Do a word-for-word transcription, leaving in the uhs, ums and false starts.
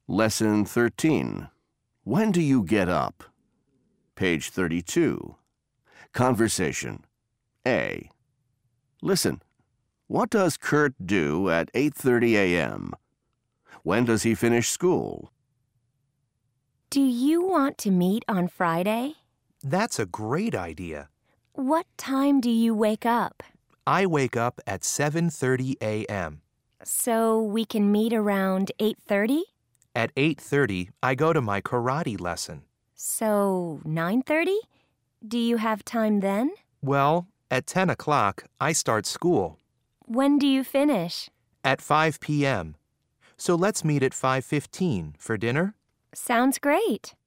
Lesson thirteen. When do you get up? Page thirty-two. Conversation. A. Listen. What does Kurt do at eight thirty a.m.? When does he finish school? Do you want to meet on Friday? That's a great idea. What time do you wake up? I wake up at seven thirty a.m. So we can meet around eight thirty? At eight thirty, I go to my karate lesson. So nine thirty? Do you have time then? Well, at ten o'clock, I start school. When do you finish? At five p.m. So let's meet at five fifteen for dinner. Sounds great.